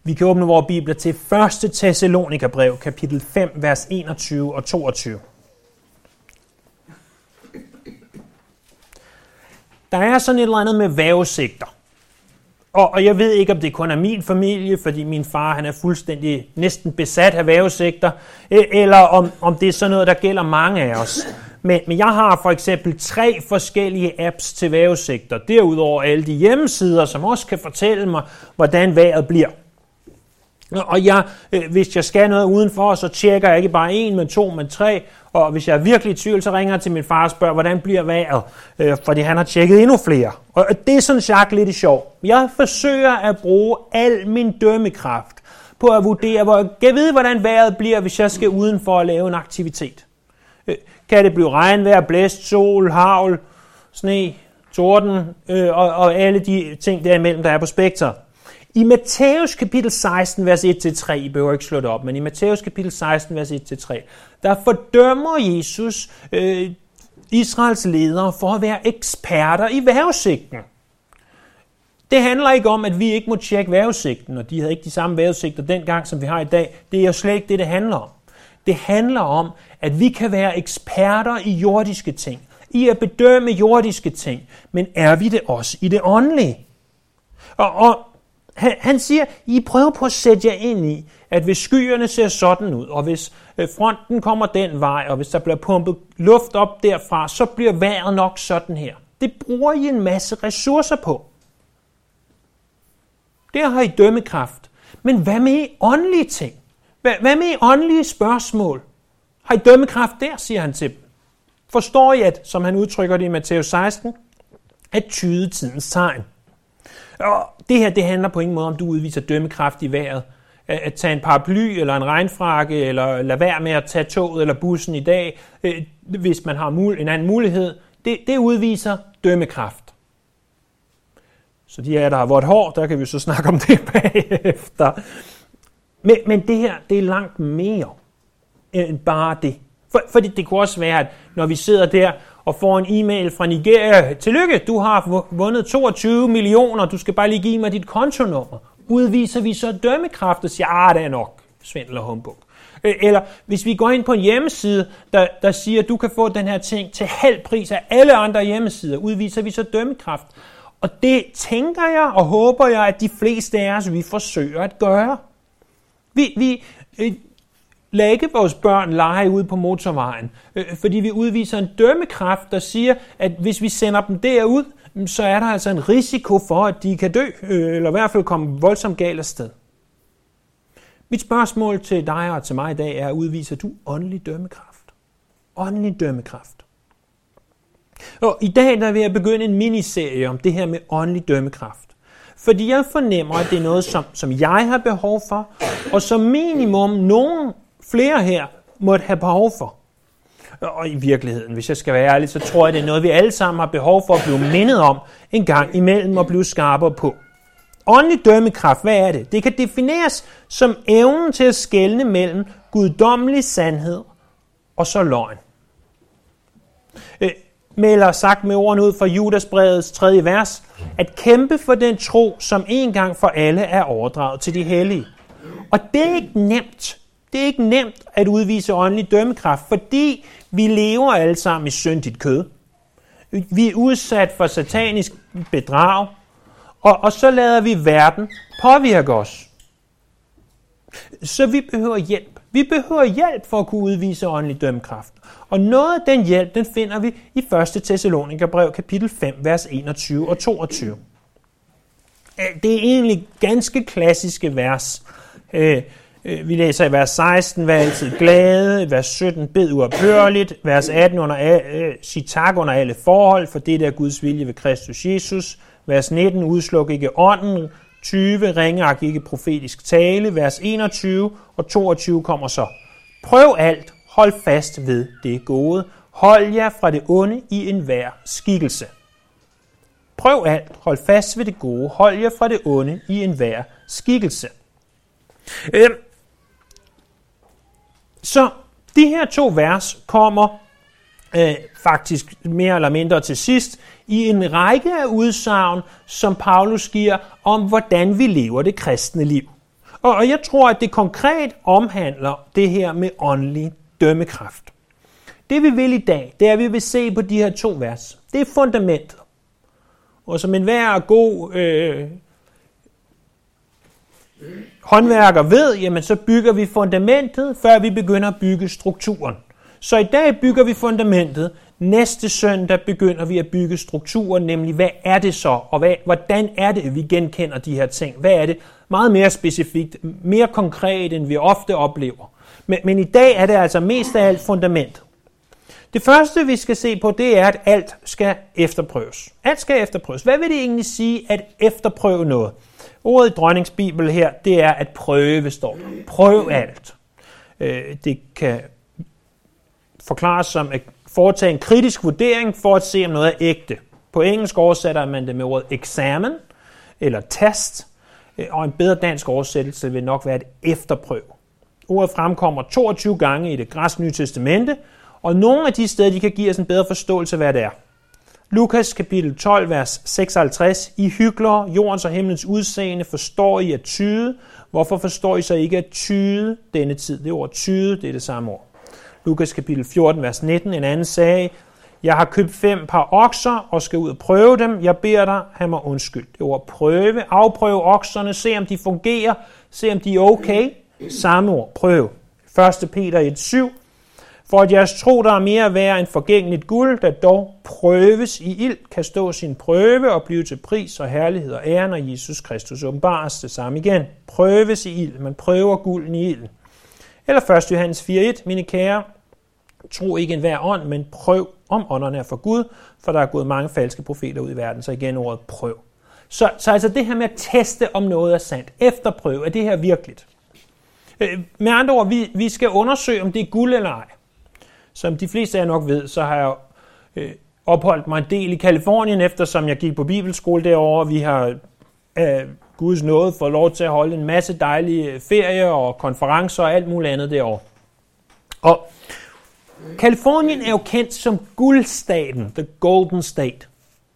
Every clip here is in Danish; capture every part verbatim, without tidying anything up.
Vi kan åbne vores bibler til første Thessalonikerbrev, kapitel fem, vers enogtyve og toogtyve. Der er sådan et eller andet med vævesigter. Og, og jeg ved ikke, om det kun er min familie, fordi min far han er fuldstændig næsten besat af vævesigter, eller om, om det er sådan noget, der gælder mange af os. Men, men jeg har for eksempel tre forskellige apps til vævesigter. Derudover alle de hjemmesider, som også kan fortælle mig, hvordan vejret bliver. Og jeg, hvis jeg skal noget udenfor, så tjekker jeg ikke bare en, men to, men tre. Og hvis jeg er virkelig i tvivl, så ringer jeg til min far og spørger, hvordan bliver vejret? Fordi han har tjekket endnu flere. Og det er sådan sagt lidt sjovt. Jeg forsøger at bruge al min dømmekraft på at vurdere, hvor jeg ved, hvordan vejret bliver, hvis jeg skal udenfor at lave en aktivitet. Kan det blive regnvejr, blæst, sol, hagl, sne, torden og, og alle de ting derimellem, der er på spektret. I Matthæus kapitel seksten, vers et til tre, I behøver ikke slå det op, men i Matthæus kapitel seksten, vers et til tre, der fordømmer Jesus øh, Israels ledere for at være eksperter i vejrudsigten. Det handler ikke om, at vi ikke må tjekke vejrudsigten, og de havde ikke de samme vejrudsigter dengang, som vi har i dag. Det er jo slet ikke det, det handler om. Det handler om, at vi kan være eksperter i jordiske ting, i at bedømme jordiske ting, men er vi det også i det åndelige? Og, og Han, han siger, I prøver på at sætte jer ind i, at hvis skyerne ser sådan ud, og hvis fronten kommer den vej, og hvis der bliver pumpet luft op derfra, så bliver vejret nok sådan her. Det bruger I en masse ressourcer på. Der har I dømmekraft. Men hvad med i åndelige ting? Hvad, hvad med i åndelige spørgsmål? Har I dømmekraft der, siger han til dem. Forstår I, at, som han udtrykker det i Matthæus seksten, at tyde tidens tegn? Og det her, det handler på ingen måde om, du udviser dømmekraft i vejret. At tage en paraply eller en regnfrakke, eller lade være med at tage toget eller bussen i dag, hvis man har en anden mulighed. Det, det udviser dømmekraft. Så de af der har vådt hår, der kan vi så snakke om det bagefter. Men, men det her, det er langt mere end bare det. For, for det, det kunne også være, at når vi sidder der og får en e-mail fra Nigeria, tillykke, du har vundet toogtyve millioner, du skal bare lige give mig dit kontonummer. Udviser vi så dømmekraft og siger, ah, det er nok svindel og humbug. Eller hvis vi går ind på en hjemmeside, der, der siger, at du kan få den her ting til halv pris af alle andre hjemmesider, udviser vi så dømmekraft. Og det tænker jeg og håber jeg, at de fleste af os, vi forsøger at gøre. Vi, vi øh, lader ikke vores børn lege ude på motorvejen, øh, fordi vi udviser en dømmekraft, der siger, at hvis vi sender dem derud, så er der altså en risiko for, at de kan dø, øh, eller i hvert fald komme voldsomt galt afsted. Mit spørgsmål til dig og til mig i dag er, udviser du åndelig dømmekraft? Åndelig dømmekraft. Og i dag der vil jeg begynde en miniserie om det her med åndelig dømmekraft. Fordi jeg fornemmer, at det er noget, som, som jeg har behov for, og som minimum nogen flere her måtte have behov for. Og i virkeligheden, hvis jeg skal være ærlig, så tror jeg, det er noget, vi alle sammen har behov for at blive mindet om en gang imellem og blive skarpere på. Åndelig dømmekraft, hvad er det? Det kan defineres som evnen til at skelne mellem guddommelig sandhed og så løgn. Eller sagt med ordene ud fra Judasbrevets tredje vers, at kæmpe for den tro, som en gang for alle er overdraget til de hellige. Og det er ikke nemt. Det er ikke nemt at udvise åndelig dømmekraft, fordi vi lever alle sammen i syndigt kød. Vi er udsat for satanisk bedrag, og, og så lader vi verden påvirke os. Så vi behøver hjælp. Vi behøver hjælp for at kunne udvise åndelig dømmekraft. Og noget af den hjælp, den finder vi i første Thessalonikerbrev, kapitel fem, vers enogtyve og toogtyve. Det er egentlig ganske klassiske vers. Vi læser i vers seksten, vær altid glade, vers sytten, bed uophørligt, vers atten, under, sig tak under alle forhold, for det er Guds vilje ved Kristus Jesus, vers nitten, udsluk ikke ånden, tyve, ringeagt ikke profetisk tale, vers enogtyve og toogtyve kommer så. Prøv alt, hold fast ved det gode, hold jer fra det onde i enhver skikkelse. Prøv alt, hold fast ved det gode, hold jer fra det onde i enhver skikkelse. Øhm. Så de her to vers kommer øh, faktisk mere eller mindre til sidst i en række af udsagn, som Paulus giver om, hvordan vi lever det kristne liv. Og jeg tror, at det konkret omhandler det her med åndelig dømmekraft. Det vi vil i dag, det er, at vi vil se på de her to vers. Det er fundamentet. Og som enhver god øh, håndværker ved, jamen så bygger vi fundamentet, før vi begynder at bygge strukturen. Så i dag bygger vi fundamentet. Næste søndag begynder vi at bygge strukturen, nemlig hvad er det så, og hvad, hvordan er det, vi genkender de her ting? Hvad er det? Meget mere specifikt, mere konkret, end vi ofte oplever. Men, men i dag er det altså mest af alt fundamentet. Det første, vi skal se på, det er, at alt skal efterprøves. Alt skal efterprøves. Hvad vil det egentlig sige, at efterprøve noget? Ordet i Dronnings Bibel her, det er at prøve, står der. Prøv alt. Det kan forklares som at foretage en kritisk vurdering for at se, om noget er ægte. På engelsk oversætter man det med ordet examine eller test, og en bedre dansk oversættelse vil nok være et efterprøve. Ordet fremkommer toogtyve gange i det græske Nye Testamente, og nogle af de steder, de kan give os en bedre forståelse af, hvad det er. Lukas kapitel tolv, vers seksoghalvtreds. I hyklere, jordens og himlens udseende, forstår I at tyde. Hvorfor forstår I så ikke at tyde denne tid? Det ord tyde, det er det samme ord. Lukas kapitel fjorten, vers nitten. En anden sagde, jeg har købt fem par okser og skal ud og prøve dem. Jeg beder dig, have mig undskyld. Det ord prøve, afprøve okserne, se om de fungerer, se om de er okay. Samme ord, prøve. første Peter et syv. For at jeres tro, der er mere værd end forgængeligt guld, der dog prøves i ild, kan stå sin prøve og blive til pris og herlighed og ære, når Jesus Kristus åbenbares. Det samme igen. Prøves i ild. Man prøver gulden i ilden. Eller første Johannes fire et. Mine kære, tro ikke enhver ånd, men prøv om ånderne er for Gud, for der er gået mange falske profeter ud i verden. Så igen ordet prøv. Så, så altså det her med at teste, om noget er sandt. Efterprøve, er det her virkeligt? Med andre ord, vi, vi skal undersøge, om det er guld eller ej. Som de fleste af jer nok ved, så har jeg øh, opholdt mig en del i Kalifornien, eftersom jeg gik på bibelskole derovre. Vi har øh, Guds nåde fået lov til at holde en masse dejlige ferier og konferencer og alt muligt andet derovre. Og Kalifornien er jo kendt som guldstaten, the golden state.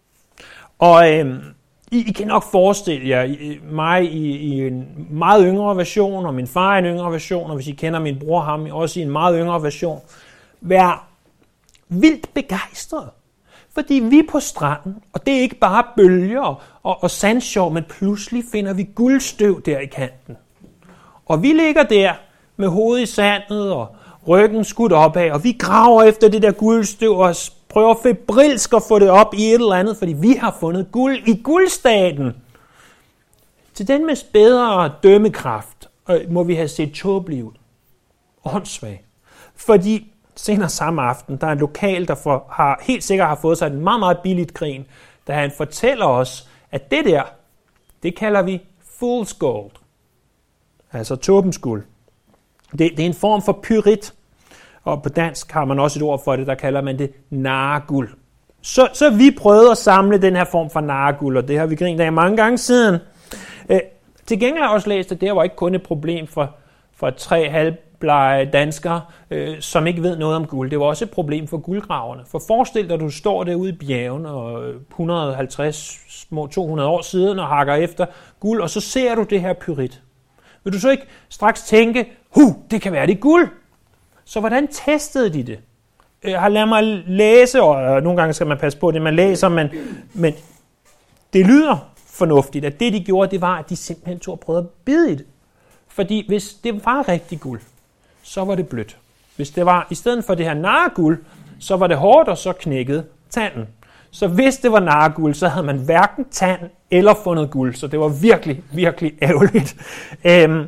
Og øh, I, I kan nok forestille jer mig i, i en meget yngre version, og min far i en yngre version, og hvis I kender min bror ham, også i en meget yngre version, være vildt begejstret. Fordi vi er på stranden, og det er ikke bare bølger og, og sandsjov, men pludselig finder vi guldstøv der i kanten. Og vi ligger der med hovedet i sandet og ryggen skudt opad, og vi graver efter det der guldstøv og prøver febrilsk at få det op i et eller andet, fordi vi har fundet guld i guldstaten. Til den med bedre dømmekraft må vi have set tåbelige ud. Åndssvagt. Fordi senere samme aften, der er en lokal, der for, har, helt sikkert har fået sig et meget, meget billigt grin, da han fortæller os, at det der, det kalder vi fool's gold. Altså tåbens guld. Det, det er en form for pyrit, og på dansk har man også et ord for det, der kalder man det narreguld. Så, så vi prøvede at samle den her form for narreguld, og det har vi grint af mange gange siden. Øh, til gengæld har jeg også læst, at det var ikke kun et problem for, for tre halvblege danskere, øh, som ikke ved noget om guld. Det var også et problem for guldgraverne. For forestil dig, at du står derude i bjergen og et hundrede og halvtreds, små to hundrede år siden og hakker efter guld, og så ser du det her pyrit. Vil du så ikke straks tænke, hu, det kan være det guld? Så hvordan testede de det? Jeg har ladet mig læse, og nogle gange skal man passe på det, man læser, men, men det lyder fornuftigt, at det de gjorde, det var, at de simpelthen tog og prøvede at bide i det. Fordi hvis det var rigtig guld, så var det blødt. Hvis det var, i stedet for det her narreguld, så var det hårdt, og så knækkede tanden. Så hvis det var narreguld, så havde man hverken tand eller fundet guld. Så det var virkelig, virkelig ærgerligt. Øhm.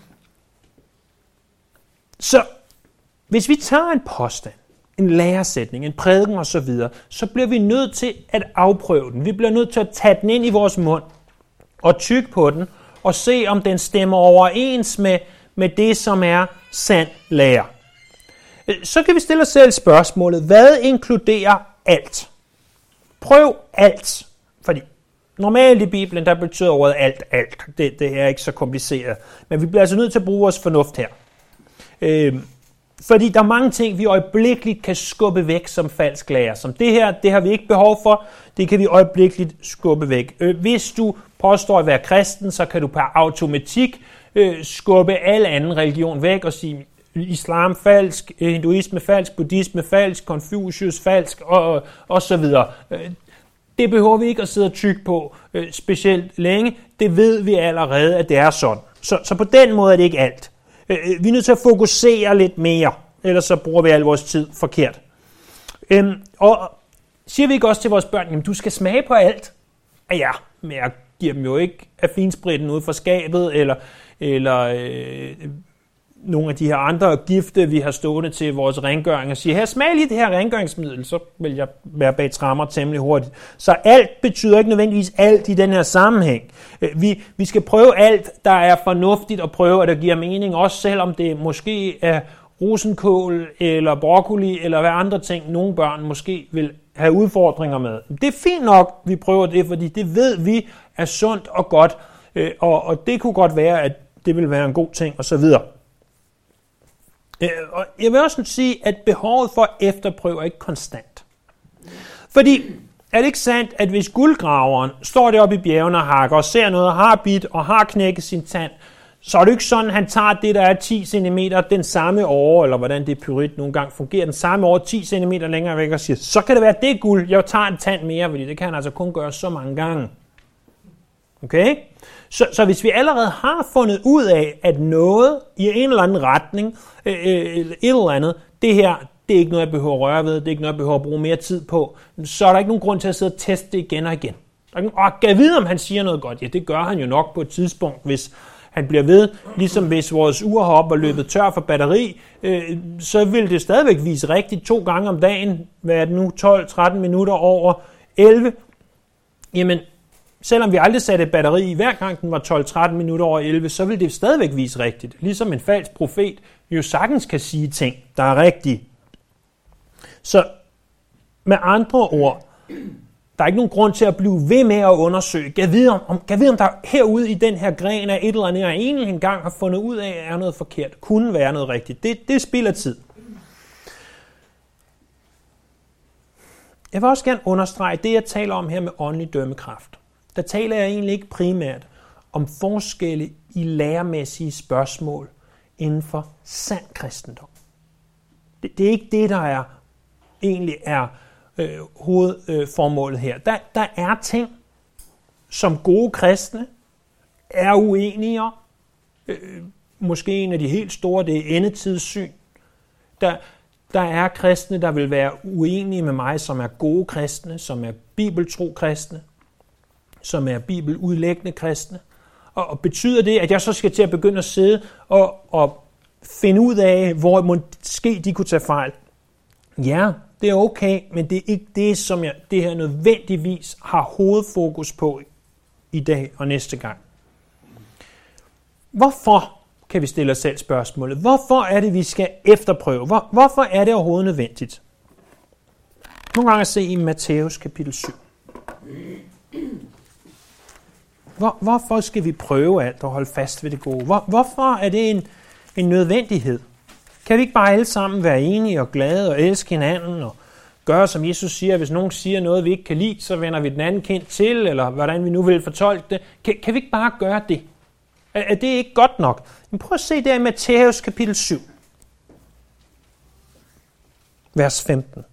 Så hvis vi tager en påstand, en læresætning, en prædiken osv., så bliver vi nødt til at afprøve den. Vi bliver nødt til at tage den ind i vores mund og tygge på den og se, om den stemmer overens med, med det, som er sand lære. Så kan vi stille os selv spørgsmålet, hvad inkluderer alt? Prøv alt. Fordi normalt i Bibelen, der betyder ordet alt, alt. Det, det er ikke så kompliceret. Men vi bliver altså nødt til at bruge vores fornuft her. Øh, fordi der er mange ting, vi øjeblikkeligt kan skubbe væk som falsk lærer. Som det her, det har vi ikke behov for. Det kan vi øjeblikkeligt skubbe væk. Øh, hvis du påstår at være kristen, så kan du per automatik øh, skubbe al anden religion væk og sige, islam falsk, hinduisme falsk, buddhisme falsk, Confucius falsk og, og så videre. Det behøver vi ikke at sidde og tykke på øh, specielt længe. Det ved vi allerede, at det er sådan. Så, så på den måde er det ikke alt. Øh, vi er nødt til at fokusere lidt mere, ellers så bruger vi al vores tid forkert. Øhm, og siger vi ikke også til vores børn, jamen du skal smage på alt? Ja, men jeg giver dem jo ikke af finspritten ud fra skabet, eller, eller øh, nogle af de her andre gifte, vi har stående til vores rengøring, og siger, her, smag lige det her rengøringsmiddel, så vil jeg være bag trammer temmelig hurtigt. Så alt betyder ikke nødvendigvis alt i den her sammenhæng. Vi, vi skal prøve alt, der er fornuftigt, og prøve, at det giver mening, også selvom det måske er rosenkål, eller broccoli, eller hvad andre ting, nogle børn måske vil have udfordringer med. Det er fint nok, vi prøver det, fordi det ved vi er sundt og godt, og, og det kunne godt være, at det vil være en god ting, og så videre. Og jeg vil også sige, at behovet for at efterprøve er ikke konstant. Fordi er det ikke sandt, at hvis guldgraveren står deroppe i bjergene og hakker og ser noget og har bidt og har knækket sin tand, så er det ikke sådan, at han tager det, der er ti centimeter den samme år, eller hvordan det pyrit nogle gange fungerer, den samme år ti centimeter længere væk og siger, så kan det være det guld, jeg tager en tand mere, fordi det kan han altså kun gøre så mange gange. Okay? Så, så hvis vi allerede har fundet ud af, at noget i en eller anden retning, øh, et eller andet, det her, det er ikke noget, jeg behøver at røre ved, det er ikke noget, jeg behøver at bruge mere tid på, så er der ikke nogen grund til at sidde og teste det igen og igen. Og kan jeg vide, om han siger noget godt? Ja, det gør han jo nok på et tidspunkt, hvis han bliver ved, ligesom hvis vores ur har op og løbet tør for batteri, øh, så vil det stadigvæk vise rigtigt to gange om dagen, hvad er det nu, tolv tretten minutter over elleve. Jamen, selvom vi aldrig satte et batteri i, hver gang den var tolv tretten minutter over elleve, så vil det stadigvæk vise rigtigt. Ligesom en falsk profet jo sagtens kan sige ting, der er rigtige. Så med andre ord, der er ikke nogen grund til at blive ved med at undersøge. Kan jeg vide, om, kan jeg vide, om der herude i den her gren af et eller andet, jeg egentlig engang har fundet ud af, er noget forkert. Kunne være noget rigtigt. Det, det spilder tid. Jeg vil også gerne understrege det, jeg taler om her med åndelig dømmekraft. Der taler jeg egentlig ikke primært om forskelle i læremæssige spørgsmål inden for sand kristendom. Det, det er ikke det, der er, egentlig er øh, hovedformålet her. Der, der er ting, som gode kristne er uenige om. Øh, måske en af de helt store, det er endetidssyn. Der, der er kristne, der vil være uenige med mig, som er gode kristne, som er bibeltro kristne, som er bibeludlæggende kristne. Og, og betyder det, at jeg så skal til at begynde at sidde og, og finde ud af, hvor måske de kunne tage fejl? Ja, det er okay, men det er ikke det, som jeg det her nødvendigvis har hovedfokus på i dag og næste gang. Hvorfor, kan vi stille os selv spørgsmålet, hvorfor er det, vi skal efterprøve? Hvor, hvorfor er det overhovedet nødvendigt? Nogle gange at se i Matthæus kapitel syv. Hvor, hvorfor skal vi prøve alt og holde fast ved det gode? Hvor, hvorfor er det en, en nødvendighed? Kan vi ikke bare alle sammen være enige og glade og elske hinanden og gøre, som Jesus siger, hvis nogen siger noget, vi ikke kan lide, så vender vi den anden kind til, eller hvordan vi nu vil fortolke det. Kan, kan vi ikke bare gøre det? Er, er det ikke godt nok? Men prøv at se der i Matthæus kapitel syv, vers femten.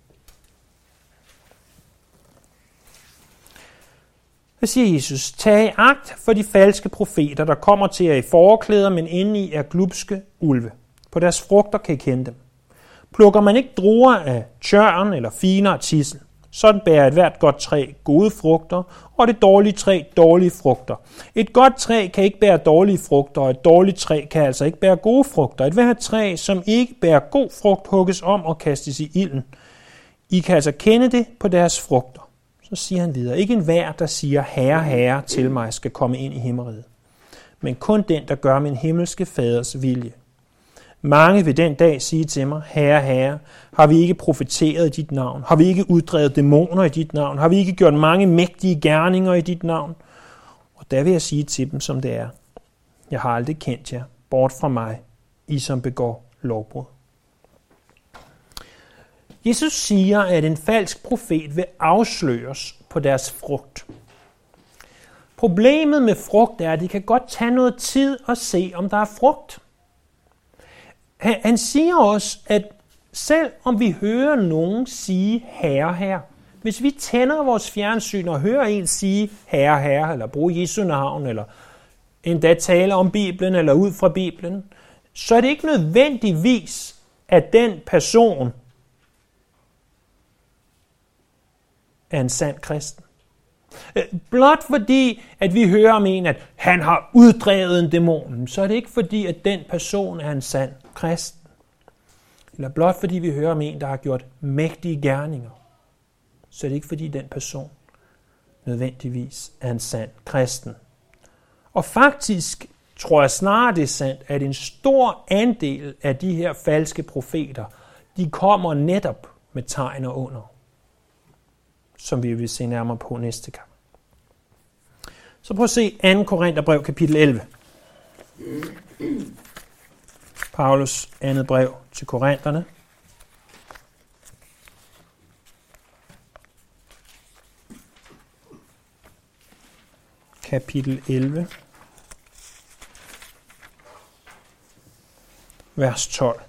Der siger Jesus, tag i agt for de falske profeter, der kommer til jer i forklæder, men indeni er glubske ulve. På deres frugter kan I kende dem. Plukker man ikke druer af tjørn eller finer af tidsel, sådan bærer et hvert godt træ gode frugter, og det dårlige træ dårlige frugter. Et godt træ kan ikke bære dårlige frugter, og et dårligt træ kan altså ikke bære gode frugter. Et hvert træ, som ikke bærer god frugt, hugges om og kastes i ilden. I kan altså kende det på deres frugter. Så siger han videre, ikke enhver, der siger, herre, herre, til mig, skal komme ind i himmeriget, men kun den, der gør min himmelske faders vilje. Mange vil den dag sige til mig, herre, herre, har vi ikke profeteret i dit navn? Har vi ikke uddrevet dæmoner i dit navn? Har vi ikke gjort mange mægtige gerninger i dit navn? Og der vil jeg sige til dem, som det er. Jeg har aldrig kendt jer, bort fra mig, I som begår lovbrud. Jesus siger, at en falsk profet vil afsløres på deres frugt. Problemet med frugt er, at det kan godt tage noget tid at se, om der er frugt. Han, han siger også, at selv om vi hører nogen sige herre, herre, hvis vi tænder vores fjernsyn og hører en sige herre, herre, eller bruge Jesu navn, eller endda tale om Bibelen, eller ud fra Bibelen, så er det ikke nødvendigvis, at den person er en sand kristen. Blot fordi, at vi hører om en, at han har uddrevet en dæmon, så er det ikke fordi, at den person er en sand kristen. Eller blot fordi vi hører om en, der har gjort mægtige gerninger, så er det ikke fordi, den person nødvendigvis er en sand kristen. Og faktisk tror jeg snarere, det er sandt, at en stor andel af de her falske profeter, de kommer netop med tegn og under, som vi vil se nærmere på næste gang. Så prøv at se anden Korintherbrev, kapitel elleve. Paulus andet brev til Korintherne. Kapitel elleve. Vers tolv.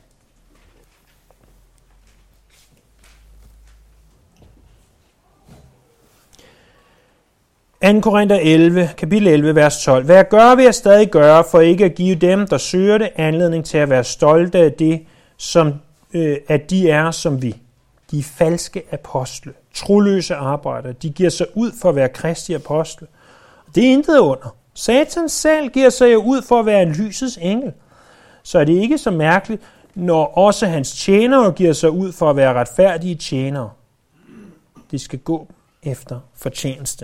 anden Korinther elleve, kapitel elleve, vers tolv. Hvad jeg gør, vil jeg stadig gøre, for ikke at give dem, der søger det, anledning til at være stolte af det, som, øh, at de er som vi. De er falske apostle, troløse arbejdere. De giver sig ud for at være kristi apostle. Det er intet under. Satan selv giver sig jo ud for at være en lysets engel. Så er det ikke så mærkeligt, når også hans tjenere giver sig ud for at være retfærdige tjenere. De skal gå efter fortjeneste.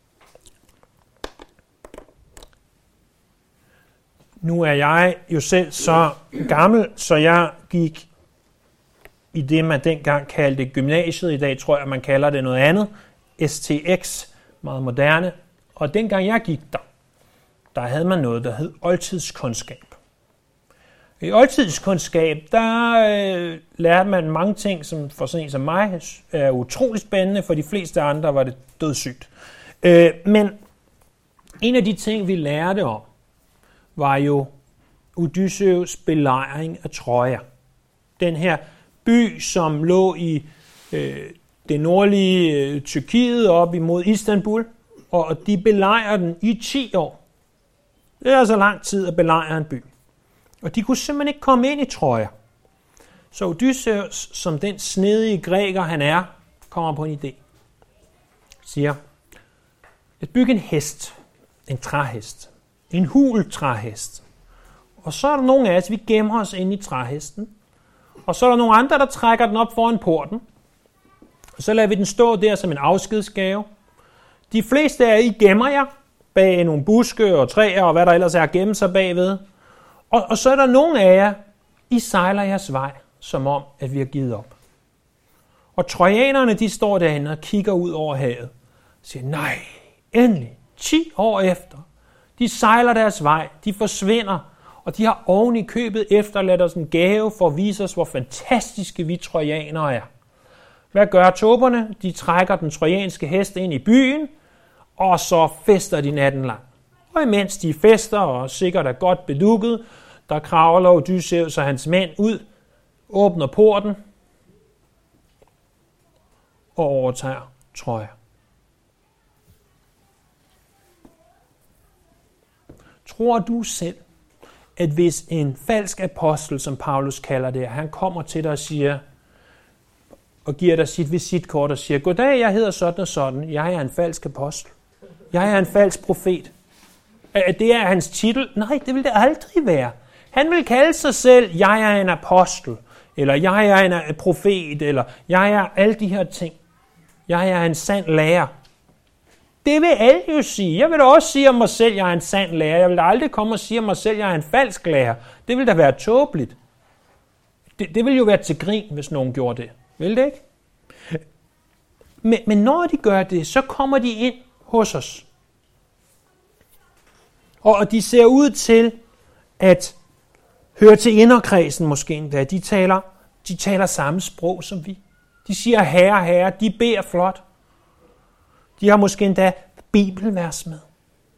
Nu er jeg jo selv så gammel, så jeg gik i det, man dengang kaldte gymnasiet. I dag tror jeg, man kalder det noget andet. S T X, meget moderne. Og dengang jeg gik der, der havde man noget, der hed oldtidskundskab. I oldtidskundskab, der øh, lærte man mange ting, som for sådan en som mig er utrolig spændende. For de fleste andre var det dødssygt. Øh, men en af de ting, vi lærte om, var jo Odysseus belejring af Troja. Den her by, som lå i øh, det nordlige øh, Tyrkiet op imod Istanbul, og de belejrer den i ti år. Det er altså lang tid at belejre en by. Og de kunne simpelthen ikke komme ind i Troja. Så Odysseus, som den snedige græker han er, kommer på en idé. Siger, at bygge en hest, en træhest, en hul træhest. Og så er der nogle af os, vi gemmer os inde i træhesten. Og så er der nogle andre, der trækker den op foran porten. Og så lader vi den stå der som en afskedsgave. De fleste af jer, I gemmer jer bag nogle buske og træer og hvad der ellers er at gemme sig bagved. Og, og så er der nogle af jer, I sejler jeres vej, som om, at vi har givet op. Og trojanerne, de står derinde og kigger ud over havet. Og siger, nej, endelig, ti år efter. De sejler deres vej, de forsvinder, og de har oven i købet efterladt os en gave for at vise os, hvor fantastiske vi trojanere er. Hvad gør tåberne? De trækker den trojanske hest ind i byen, og så fester de natten lang. Og imens de fester, og sikkert er godt belukket, der kravler Odysseus og hans mænd ud, åbner porten og overtager Troja. Tror du selv, at hvis en falsk apostel, som Paulus kalder det, han kommer til dig og siger, og giver dig sit visitkort og siger, goddag, jeg hedder sådan og sådan, jeg er en falsk apostel, jeg er en falsk profet. At det er hans titel? Nej, det vil det aldrig være. Han vil kalde sig selv, jeg er en apostel, eller jeg er en profet, eller jeg er alle de her ting. Jeg er en sand lærer. Det vil alle jo sige. Jeg vil da også sige om mig selv, jeg er en sand lærer. Jeg vil da aldrig komme og sige om mig selv, jeg er en falsk lærer. Det vil da være tåbeligt. Det, det vil jo være til grin, hvis nogen gjorde det. Vil det ikke? Men, men når de gør det, så kommer de ind hos os. Og de ser ud til at høre til inderkredsen måske endda. De taler, de taler samme sprog som vi. De siger herre, herre. De beder flot. De har måske endda bibelvers med.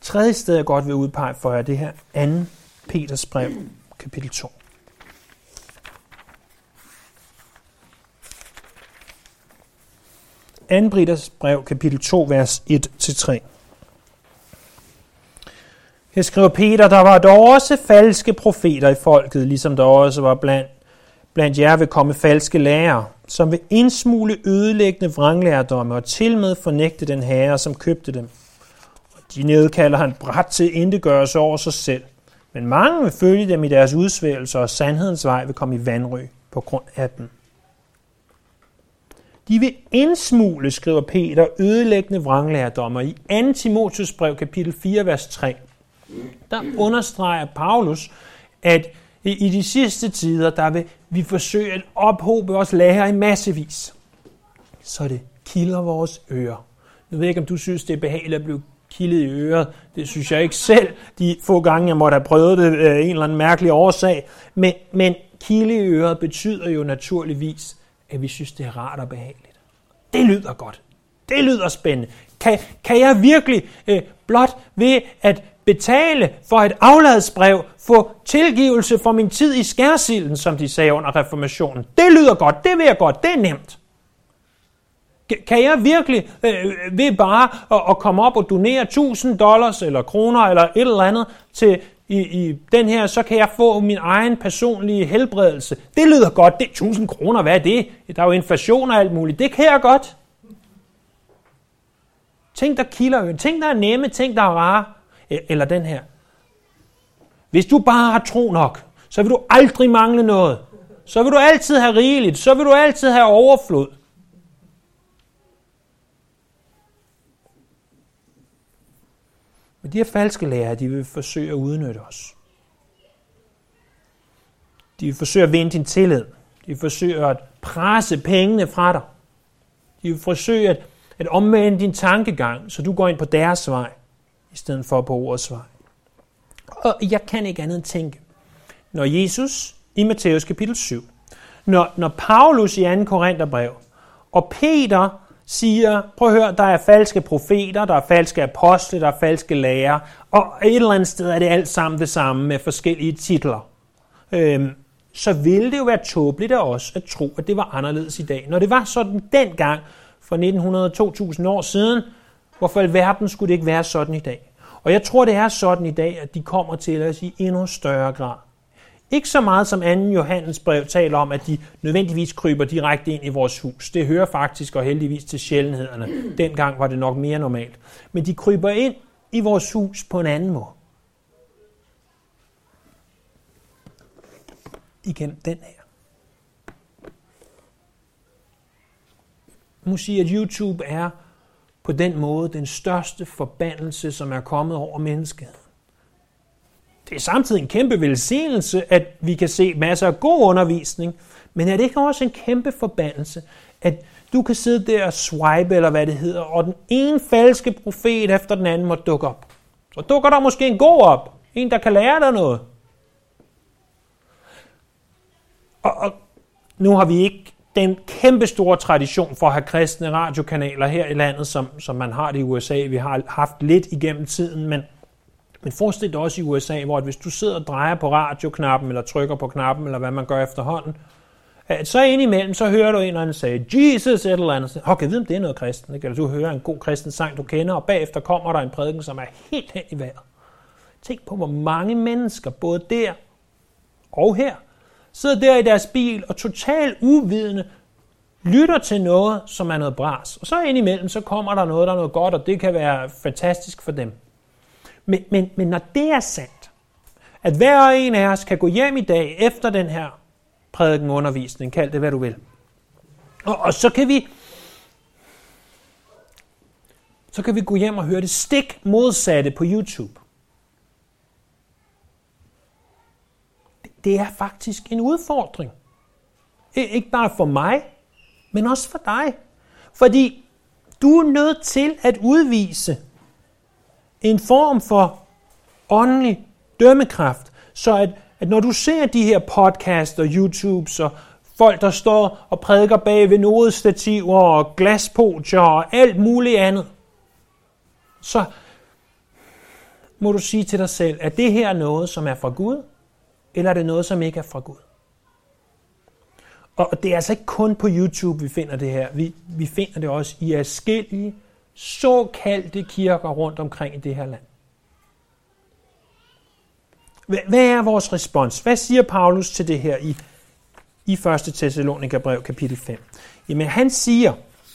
Tredje sted, jeg godt vil udpege for jer, det her anden Peters brev, kapitel to. anden Peters brev, kapitel to, vers et til tre. Her skriver Peter, der var dog også falske profeter i folket, ligesom der også var blandt, blandt jer vil komme falske lærere, som vil indsmule ødelæggende vranglærdomme og til med fornægte den herre, som købte dem. Og de nedkalder han bræt til intetgørelse over sig selv. Men mange vil følge dem i deres udsvælgelser, og sandhedens vej vil komme i vanry på grund af dem. De vil indsmule, skriver Peter, ødelæggende vranglærdommer i anden Timotheus brev, kapitel fire, vers tre. Der understreger Paulus, at i de sidste tider, der vil vi forsøge at ophobe os lærer i massevis, så det kilder vores ører. Jeg ved ikke, om du synes, det er behageligt at blive kildet i øret. Det synes jeg ikke selv, de få gange, jeg måtte have prøvet det af en eller anden mærkelig årsag. Men, men kilde i øret betyder jo naturligvis, at vi synes, det er rart og behageligt. Det lyder godt. Det lyder spændende. Kan, kan jeg virkelig øh, blot ved at betale for et afladsbrev, få tilgivelse for min tid i skærsilden, som de sagde under reformationen? Det lyder godt, det vil jeg godt, det er nemt. Kan jeg virkelig øh, ved bare at, at komme op og donere tusind dollars eller kroner eller et eller andet til i, i den her, så kan jeg få min egen personlige helbredelse. Det lyder godt, det er tusind kroner, hvad er det? Der er jo inflation og alt muligt, det kan jeg godt. Ting, der kilder jo, ting, der er nemme, ting, der er rare. Eller den her. Hvis du bare har tro nok, så vil du aldrig mangle noget. Så vil du altid have rigeligt. Så vil du altid have overflod. Men de her falske lærere, de vil forsøge at udnytte os. De vil forsøge at vinde din tillid. De vil forsøge at presse pengene fra dig. De vil forsøge at, at omvende din tankegang, så du går ind på deres vej, i stedet for på ordets vej. Og jeg kan ikke andet end tænke, når Jesus i Matthæus kapitel syv, når, når Paulus i anden Korintherbrev, og Peter siger, prøv at høre, der er falske profeter, der er falske apostle, der er falske lærere, og et eller andet sted er det alt sammen det samme med forskellige titler. Øhm, så ville det jo være tåbeligt af os at tro, at det var anderledes i dag. Når det var sådan dengang, for nitten hundrede til to tusind år siden, hvorfor i verden skulle det ikke være sådan i dag? Og jeg tror, det er sådan i dag, at de kommer til os i endnu større grad. Ikke så meget som anden Johannes brev taler om, at de nødvendigvis kryber direkte ind i vores hus. Det hører faktisk og heldigvis til sjældenhederne. Dengang var det nok mere normalt. Men de kryber ind i vores hus på en anden måde. Igennem den her. Jeg må sige, at YouTube er på den måde den største forbandelse, som er kommet over mennesket. Det er samtidig en kæmpe velsignelse, at vi kan se masser af god undervisning, men er det ikke også en kæmpe forbandelse, at du kan sidde der og swipe, eller hvad det hedder, og den ene falske profet efter den anden må dukke op. Så dukker der måske en god op, en der kan lære dig noget. Og, og nu har vi ikke den kæmpe store tradition for at have kristne radiokanaler her i landet, som, som man har det i U S A. Vi har haft lidt igennem tiden, men, men forestil dig også i U S A, hvor at hvis du sidder og drejer på radioknappen, eller trykker på knappen, eller hvad man gør efterhånden, at så indimellem, så hører du en eller anden sige, Jesus et eller andet. Okay, jeg ved, om det er noget kristen. Eller du hører en god kristen sang, du kender, og bagefter kommer der en prædiken, som er helt hen i vejret. Tænk på, hvor mange mennesker, både der og her, sidder der i deres bil og totalt uvidende lytter til noget, som er noget bras. Og så indimellem, så kommer der noget, der er noget godt, og det kan være fantastisk for dem. Men, men, men når det er sandt, at hver og en af os kan gå hjem i dag efter den her prædiken undervisning, kald det hvad du vil. Og, og så kan vi så kan vi gå hjem og høre det stik modsatte på YouTube. Det er faktisk en udfordring. Ikke bare for mig, men også for dig. Fordi du er nødt til at udvise en form for åndelig dømmekraft, så at, at når du ser de her podcasts og YouTubes og folk, der står og prædiker bag ved nodestativer og glaspodier og alt muligt andet, så, må du sige til dig selv, er det her noget, som er fra Gud, eller er det noget, som ikke er fra Gud? Og det er altså ikke kun på YouTube, vi finder det her. Vi, vi finder det også i adskillige såkaldte kirker rundt omkring i det her land. Hvad er vores respons? Hvad siger Paulus til det her i, i første Thessalonikerbrev kapitel fem? Jamen han siger,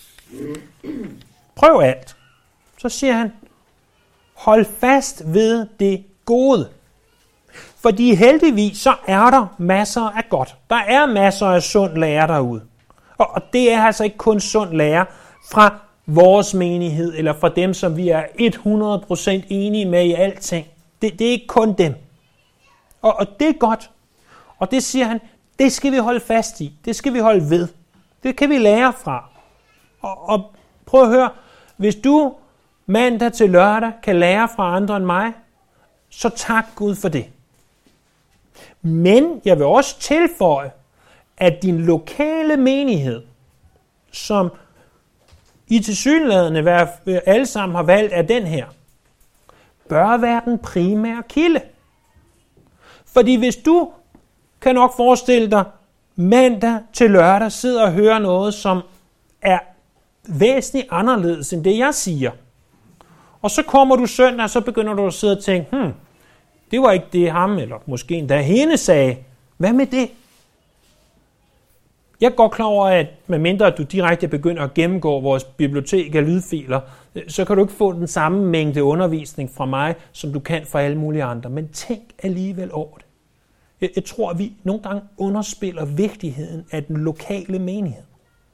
prøv alt. Så siger han, hold fast ved det gode. Fordi heldigvis så er der masser af godt. Der er masser af sund lære derude. Og, og det er altså ikke kun sund lære fra vores menighed, eller fra dem, som vi er hundrede procent enige med i alting. Det, det er ikke kun dem. Og, og det er godt. Og det siger han, det skal vi holde fast i. Det skal vi holde ved. Det kan vi lære fra. Og, og prøv at høre, hvis du mandag til lørdag kan lære fra andre end mig, så tak Gud for det. Men jeg vil også tilføje, at din lokale menighed, som I tilsyneladende alle sammen har valgt af den her, bør være den primære kilde. Fordi hvis du kan nok forestille dig, mandag til lørdag sidder og hører noget, som er væsentligt anderledes end det, jeg siger. Og så kommer du søndag, og så begynder du at sidde og tænke, hmm, det var ikke det ham, eller måske endda hende sagde. Hvad med det? Jeg er godt klar over, at medmindre du direkte begynder at gennemgå vores bibliotek af lydfiler, så kan du ikke få den samme mængde undervisning fra mig, som du kan fra alle mulige andre. Men tænk alligevel over det. Jeg, jeg tror, at vi nogle gange underspiller vigtigheden af den lokale menighed.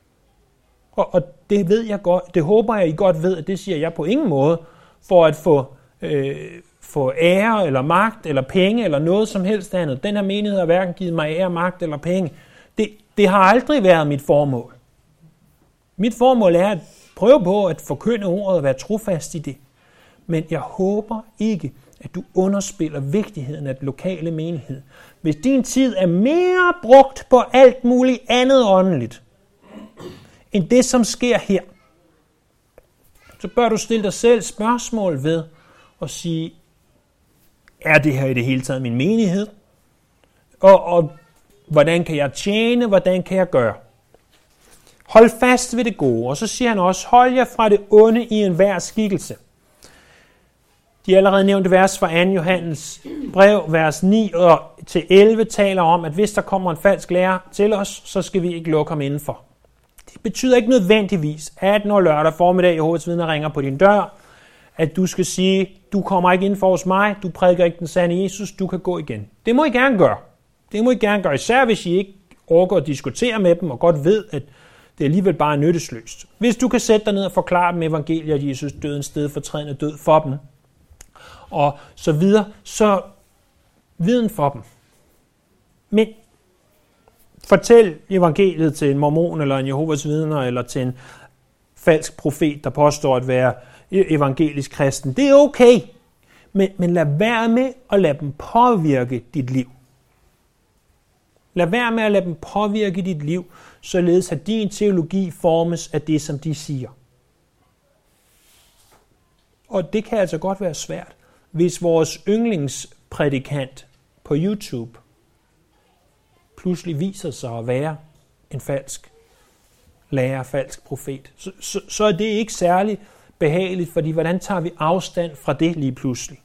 Og, og det ved jeg godt, det håber jeg, I godt ved, at det siger jeg på ingen måde, for at få, øh, få ære eller magt eller penge eller noget som helst andet. Den her menighed har hverken givet mig ære, magt eller penge. Det, det har aldrig været mit formål. Mit formål er at prøve på at forkynde ordet og være trofast i det. Men jeg håber ikke, at du underspiller vigtigheden af den lokale menighed. Hvis din tid er mere brugt på alt muligt andet åndeligt, end det, som sker her, så bør du stille dig selv spørgsmål ved at sige, er det her i det hele taget min menighed? Og, og hvordan kan jeg tjene? Hvordan kan jeg gøre? Hold fast ved det gode. Og så siger han også, hold jer fra det onde i enhver skikkelse. De allerede nævnte vers fra anden Johannes brev, vers ni til elleve, taler om, at hvis der kommer en falsk lærer til os, så skal vi ikke lukke ham indenfor. Det betyder ikke nødvendigvis, at når lørdag formiddag Jehovas vidner ringer på din dør, at du skal sige, du kommer ikke indenfor hos mig, du prædiker ikke den sande Jesus, du kan gå igen. Det må I gerne gøre. Det må I gerne gøre, især hvis I ikke overgår at diskutere med dem, og godt ved, at det alligevel bare er nyttesløst. Hvis du kan sætte dig ned og forklare dem evangeliet, at Jesus døde en stedfortrædende død for dem, og så videre, så viden for dem. Men fortæl evangeliet til en mormon, eller en Jehovas vidner, eller til en falsk profet, der påstår at være evangelisk kristen. Det er okay, men, men lad være med at lade dem påvirke dit liv. Lad være med at lade dem påvirke dit liv, således at din teologi formes af det, som de siger. Og det kan altså godt være svært, hvis vores yndlingsprædikant på YouTube pludselig viser sig at være en falsk lærer, falsk profet. Så, så, så er det ikke særlig behageligt, fordi hvordan tager vi afstand fra det lige pludselig?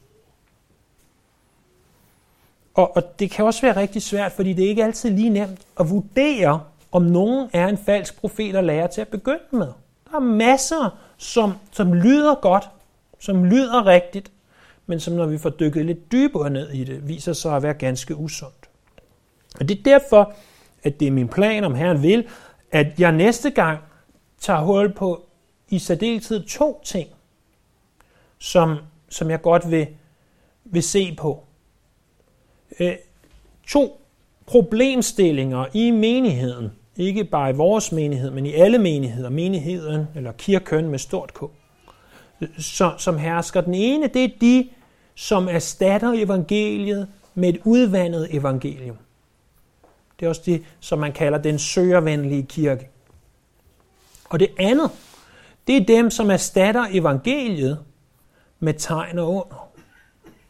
Og, og det kan også være rigtig svært, fordi det er ikke altid lige nemt at vurdere, om nogen er en falsk profet og lærer til at begynde med. Der er masser, som, som lyder godt, som lyder rigtigt, men som når vi får dykket lidt dybere ned i det, viser sig at være ganske usundt. Og det er derfor, at det er min plan, om Herren vil, at jeg næste gang tager hul på i særdeleshed to ting, som, som jeg godt vil, vil se på. Øh, to problemstillinger i menigheden, ikke bare i vores menighed, men i alle menigheder, menigheden eller kirken med stort K, så, som hersker. Den ene, det er de, som erstatter evangeliet med et udvandet evangelium. Det er også det, som man kalder den søgervenlige kirke. Og det andet, det er dem, som erstatter evangeliet med tegn og under.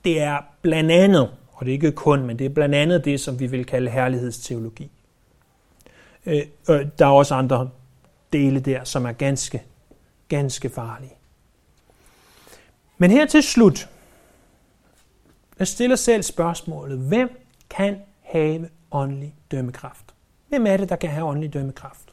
det er blandt andet, og det er ikke kun, men det er blandt andet det, som vi vil kalde herlighedsteologi. Øh, der er også andre dele der, som er ganske, ganske farlige. Men her til slut, jeg stiller selv spørgsmålet, hvem kan have åndelig dømmekraft? Hvem er det, der kan have åndelig dømmekraft?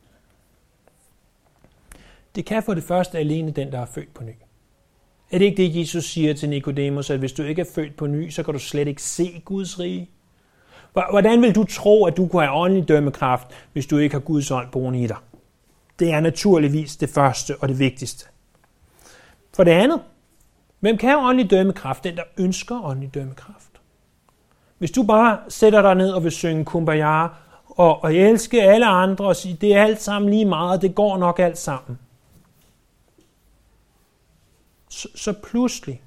Det kan for det første alene den, der er født på ny. Er det ikke det, Jesus siger til Nikodemus, at hvis du ikke er født på ny, så kan du slet ikke se Guds rige? Hvordan vil du tro, at du kunne have åndelig dømmekraft, hvis du ikke har Guds ånd boende i dig? Det er naturligvis det første og det vigtigste. For det andet, hvem kan have åndelig dømmekraft? Den, der ønsker åndelig dømmekraft. Hvis du bare sætter dig ned og vil synge Kumbaya, og, og elske alle andre og sige, det er alt sammen lige meget, det går nok alt sammen. Så, så pludselig,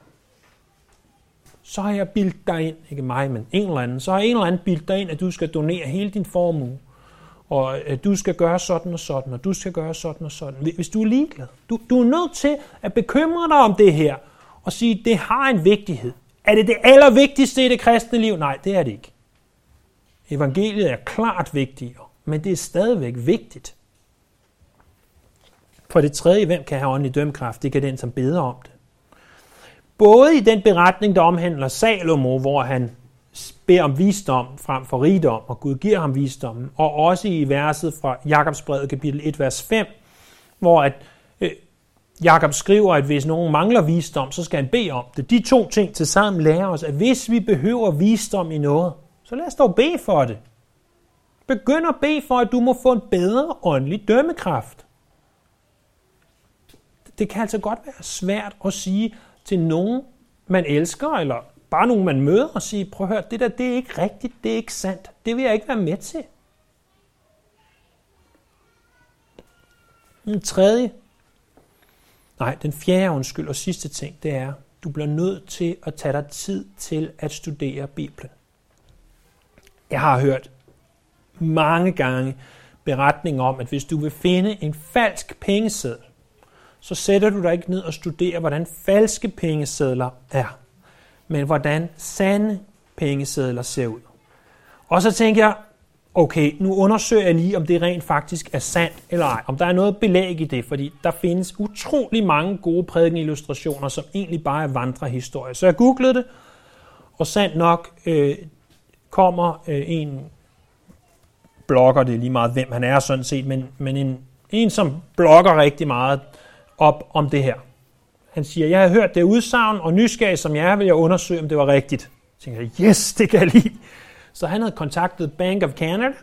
så har jeg bildt dig ind, ikke mig, men en eller anden, så har en eller anden bildt dig ind, at du skal donere hele din formue, og at du skal gøre sådan og sådan, og du skal gøre sådan og sådan. Hvis du er ligeglad, du, du er nødt til at bekymre dig om det her, og sige, at det har en vigtighed. Er det det allervigtigste i det kristne liv? Nej, det er det ikke. Evangeliet er klart vigtigere, men det er stadigvæk vigtigt. For det tredje, hvem kan have åndelig dømmekraft? Det kan den, som beder om det. Både i den beretning, der omhandler Salomo, hvor han beder om visdom frem for rigdom, og Gud giver ham visdommen, og også i verset fra Jakobsbrevet kapitel et, vers fem, hvor at, øh, Jakob skriver, at hvis nogen mangler visdom, så skal han bede om det. De to ting til sammen lærer os, at hvis vi behøver visdom i noget, så lad os dog bede for det. Begynd at bede for, at du må få en bedre åndelig dømmekraft. Det kan altså godt være svært at sige til nogen, man elsker, eller bare nogen, man møder, og sige, prøv at høre, det der, det er ikke rigtigt, det er ikke sandt. Det vil jeg ikke være med til. Den tredje, nej, den fjerde undskyld og sidste ting, det er, du bliver nødt til at tage dig tid til at studere Bibelen. Jeg har hørt mange gange beretninger om, at hvis du vil finde en falsk pengeseddel, så sætter du dig ikke ned og studerer, hvordan falske pengesedler er, men hvordan sande pengesedler ser ud. Og så tænker jeg, okay, nu undersøger jeg lige, om det rent faktisk er sandt eller ej, om der er noget belæg i det, fordi der findes utrolig mange gode prædikenillustrationer, som egentlig bare er vandrehistorier. Så jeg googlede det, og sandt nok øh, kommer øh, en blogger, det er lige meget, hvem han er sådan set, men, men en, en, som blogger rigtig meget op om det her. Han siger, jeg har hørt det udsagn, og nysgerrig som jeg er, vil jeg undersøge, om det var rigtigt. Så tænker jeg, yes, det kan jeg lide. Så han havde kontaktet Bank of Canada,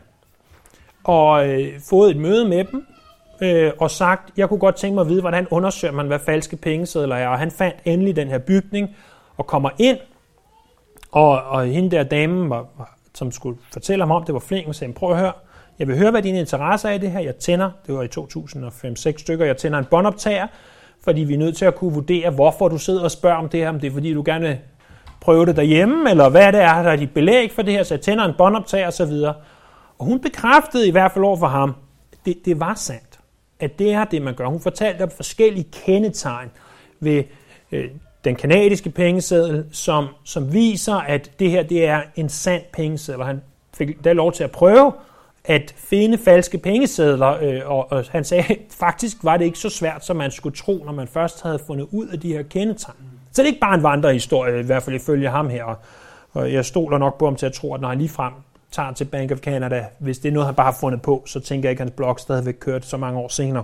og øh, fået et møde med dem, øh, og sagt, jeg kunne godt tænke mig at vide, hvordan undersøger man, hvad falske pengesedler er. Og han fandt endelig den her bygning, og kommer ind, og, og hende der dame, var, var, som skulle fortælle ham om, det var flink, og sagde, prøv at høre, jeg vil høre, hvad dine interesser er i det her. Jeg tænder, det var i to tusind og fem seks stykker, jeg tænder en båndoptager, fordi vi er nødt til at kunne vurdere, hvorfor du sidder og spørger om det her, om det er fordi, du gerne vil prøve det derhjemme, eller hvad det er, der er dit belæg for det her, så jeg tænder en båndoptager og så videre. Og hun bekræftede i hvert fald over for ham, det, det var sandt, at det er det, man gør. Hun fortalte om forskellige kendetegn ved øh, den kanadiske pengeseddel, som, som viser, at det her det er en sand pengeseddel. Han fik da lov til at prøve at finde falske pengesedler, øh, og, og han sagde, faktisk var det ikke så svært, som man skulle tro, når man først havde fundet ud af de her kendetegn. Så det er ikke bare en vandrehistorie, i hvert fald ifølge ham her, og jeg stoler nok på ham til at tro, at når han ligefrem tager til Bank of Canada, hvis det er noget, han bare har fundet på, så tænker jeg ikke, at hans blog stadigvæk kørt så mange år senere.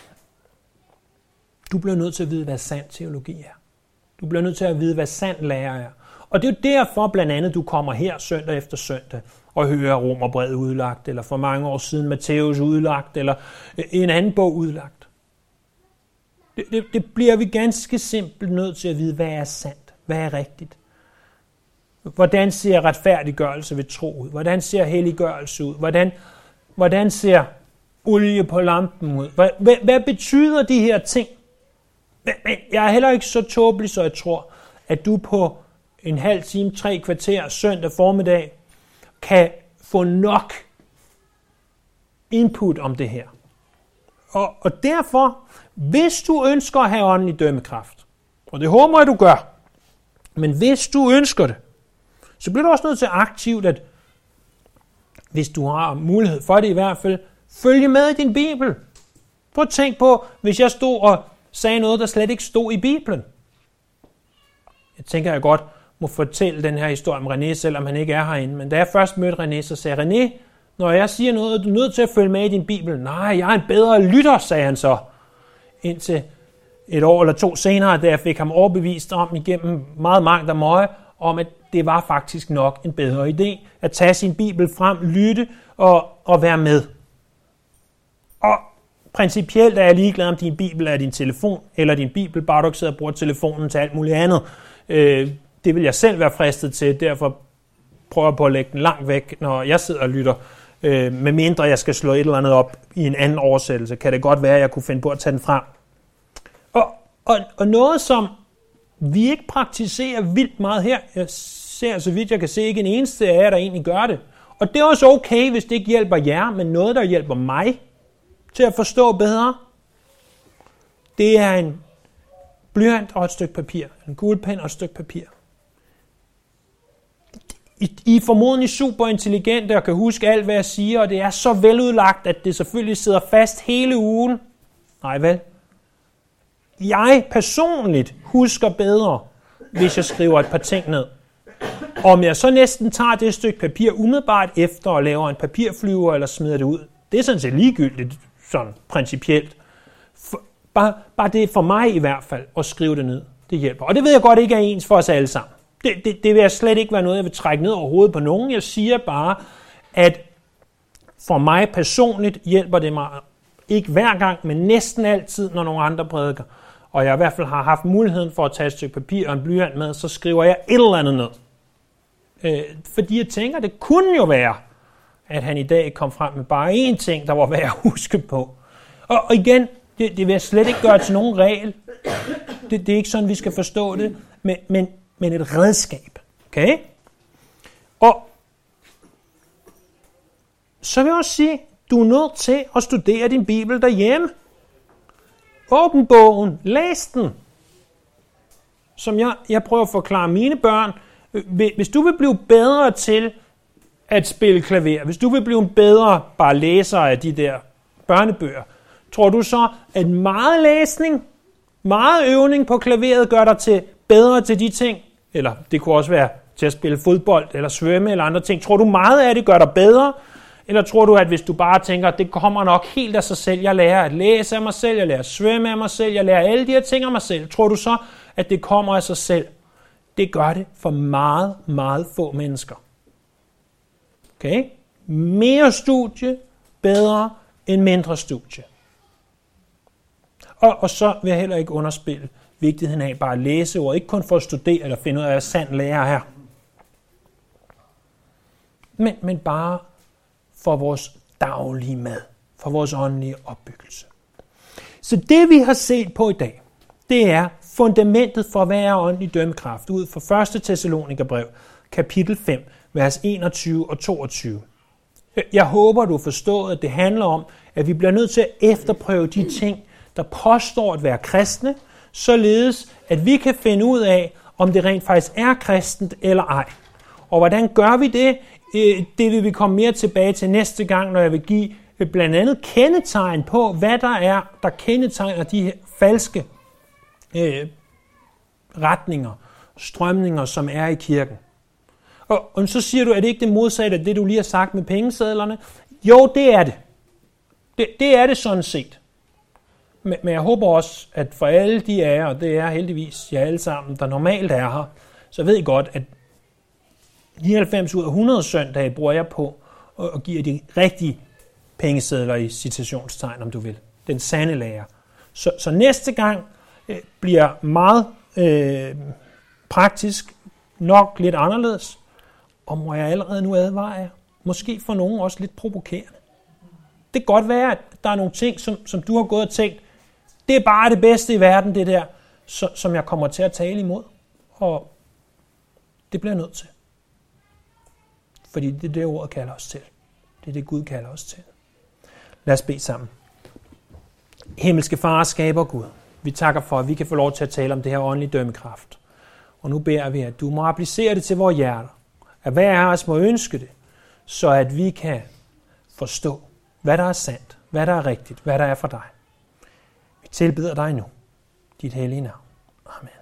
Du bliver nødt til at vide, hvad sand teologi er. Du bliver nødt til at vide, hvad sand lærer er. Og det er jo derfor blandt andet, du kommer her søndag efter søndag og hører Romerbrevet udlagt, eller for mange år siden Matthæus udlagt, eller en anden bog udlagt. Det, det, det bliver vi ganske simpelt nødt til at vide, hvad er sandt, hvad er rigtigt. Hvordan ser retfærdiggørelse ved tro ud? Hvordan ser helliggørelse ud? Hvordan, hvordan ser olie på lampen ud? Hvad, hvad, hvad betyder de her ting? Men jeg er heller ikke så tåbelig, så jeg tror, at du på en halv time, tre kvarter søndag formiddag kan få nok input om det her. Og, og derfor, hvis du ønsker at have åndelig dømmekraft, og det håber jeg, du gør, Men hvis du ønsker det, så bliver du også nødt til aktivt, at hvis du har mulighed for det i hvert fald, følge med i din Bibel. Prøv at tænk på, hvis jeg stod og sagde noget, der slet ikke stod i Bibelen. Jeg tænker, jeg godt må fortælle den her historie om René, selvom han ikke er herinde. Men da jeg først mødte René, så sagde René, når jeg siger noget, er du nødt til at følge med i din Bibel. Nej, jeg er en bedre lytter, sagde han så. Indtil et år eller to senere, da jeg fik ham overbevist om igennem meget mangt og møje, om at det var faktisk nok en bedre idé at tage sin Bibel frem, lytte og, og være med. Og principielt er jeg ligeglad, om din Bibel er din telefon eller din Bibel, bare du ikke sidder og bruger telefonen til alt muligt andet. Øh, det vil jeg selv være fristet til, derfor prøver jeg på at lægge den langt væk, når jeg sidder og lytter. Øh, med mindre jeg skal slå et eller andet op i en anden oversættelse, kan det godt være, at jeg kunne finde på at tage den frem. Og, og, og noget, som vi ikke praktiserer vildt meget her, jeg ser så vidt jeg kan se ikke en eneste af jer, der egentlig gør det. Og det er også okay, hvis det ikke hjælper jer, men noget, der hjælper mig til at forstå bedre, det er en blyant og et stykke papir. En guldpen og et stykke papir. I, I er formodentlig super intelligente og kan huske alt, hvad jeg siger, og det er så veludlagt, at det selvfølgelig sidder fast hele ugen. Nej vel? Jeg personligt husker bedre, hvis jeg skriver et par ting ned. Om jeg så næsten tager det stykke papir umiddelbart efter og laver en papirflyver eller smider det ud, det er sådan set ligegyldigt, sådan principielt. For, bare, bare det er for mig i hvert fald at skrive det ned. Det hjælper. Og det ved jeg godt ikke er ens for os alle sammen. Det, det, det vil jeg slet ikke være noget, jeg vil trække ned over hovedet på nogen. Jeg siger bare, at for mig personligt hjælper det mig ikke hver gang, men næsten altid, når nogle andre prædiker. Og jeg i hvert fald har haft muligheden for at tage et stykke papir og en blyant med, så skriver jeg et eller andet ned. Øh, fordi jeg tænker, det kunne jo være, at han i dag kom frem med bare én ting, der var værd at huske på. Og, og igen, det, det vil jeg slet ikke gøre til nogen regel. Det, det er ikke sådan, vi skal forstå det, men, men, men et redskab. Okay? Og så vil jeg også sige, du er nødt til at studere din Bibel derhjemme. Åbn bogen, læs den. Som jeg, jeg prøver at forklare mine børn. Hvis du vil blive bedre til at spille klaver, hvis du vil blive en bedre bare læser af de der børnebøger, tror du så, at meget læsning, meget øvning på klaveret gør dig til bedre til de ting? Eller det kunne også være til at spille fodbold, eller svømme, eller andre ting. Tror du meget af det gør dig bedre? Eller tror du, at hvis du bare tænker, at det kommer nok helt af sig selv, jeg lærer at læse af mig selv, jeg lærer at svømme af mig selv, jeg lærer alle de her ting af mig selv, tror du så, at det kommer af sig selv? Det gør det for meget, meget få mennesker. Okay? Mere studie, bedre end mindre studie. Og, og så vil jeg heller ikke underspille vigtigheden af bare at læse ord, ikke kun for at studere eller finde ud af, at sand lærer her. Men, men bare for vores daglige mad, for vores åndelige opbyggelse. Så det vi har set på i dag, det er fundamentet for, hvad er åndelig dømmekraft, ud fra første Thessalonikerbrev, kapitel fem, vers enogtyve og toogtyve. Jeg håber, du har forstået, at det handler om, at vi bliver nødt til at efterprøve de ting, der påstår at være kristne, således at vi kan finde ud af, om det rent faktisk er kristent eller ej. Og hvordan gør vi det? Det vil vi komme mere tilbage til næste gang, når jeg vil give blandt andet kendetegn på, hvad der er, der kendetegner de her falske øh, retninger, strømninger, som er i kirken. Og, og så siger du, at det ikke det modsatte af det, du lige har sagt med pengesedlerne? Jo, det er det. Det, det er det sådan set. Men, men jeg håber også, at for alle de af jer, og det er heldigvis jer alle sammen, der normalt er her, så ved I godt, at nioghalvfems ud af hundrede søndage bruger jeg på at give de rigtige pengesedler i citationstegn, om du vil. Den sande lærer. Så, så næste gang øh, bliver meget øh, praktisk, nok lidt anderledes, og må jeg allerede nu advare jer, måske for nogen også lidt provokerende. Det kan godt være, at der er nogle ting, som, som du har gået og tænkt, det er bare det bedste i verden, det der, så, som jeg kommer til at tale imod. Og det bliver jeg nødt til. Fordi det er det, ordet kalder os til. Det er det, Gud kalder os til. Lad os bede sammen. Himmelske Far, skaber Gud. Vi takker for, at vi kan få lov til at tale om det her åndelige dømmekraft. Og nu beder vi, at du må applicere det til vores hjerter. At hver af os må ønske det, så at vi kan forstå, hvad der er sandt, hvad der er rigtigt, hvad der er for dig. Vi tilbeder dig nu. Dit hellige navn. Amen.